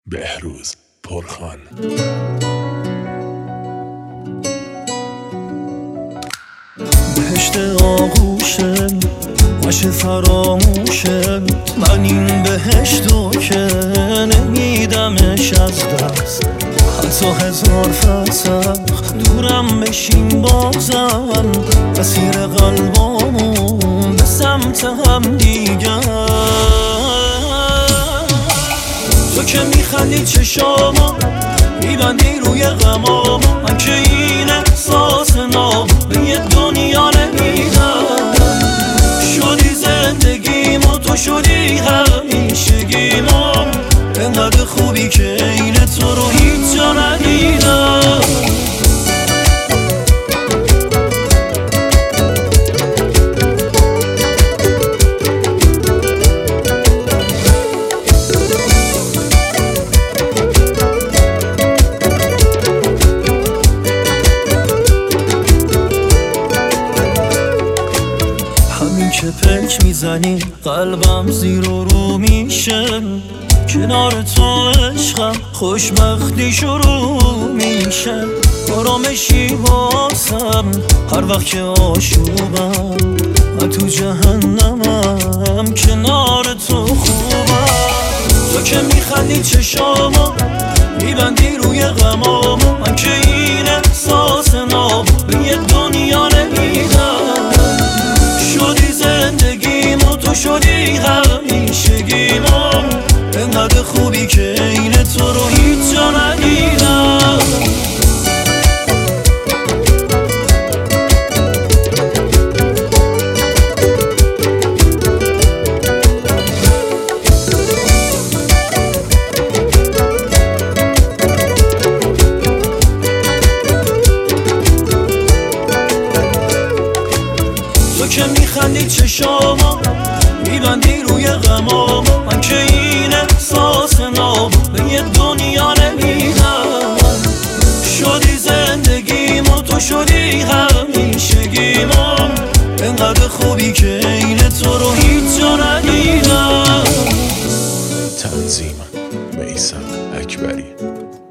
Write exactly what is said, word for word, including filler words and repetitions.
بهروز پرخان. بهشت آغوشه باشه فراموشه، من این بهشتو که نمیدمش از دست. حتی هزار فسخ دورم بشین بازم، اسیر قلبامون به سمت هم دیگر. تو که میخندی چشاما میبندی روی غماما، من که این احساس نام به یه دنیا نمیدم. شدی زندگیم و تو شدی همیشگیم، انقدر خوبی که این تو رو هیچ جا ندیدم. که پک میزنی قلبم زیر و رو میشه، کنار تو عشقم خوشبختی شروع میشه. آرامشی واسم هر وقت که آشوبم، من تو جهنمم کنار تو خوبم. تو که میخندی چشاما میبندی روی غماما، من که این احساس نام به یه دنیا نمیدم. شدی زندگیم و تو شدی همیشگیم، انقدر خوبی که این تو رو هیچ جا ندیدم. تو که میخندی چشاما میبندی روی غماما، من که این احساس نام به یه دنیا نمیدم. شدی زندگیم و تو شدی همیشگیم، انقدر خوبی که این تو رو هیچ جا ندیدم. تنظیم میثم اکبری.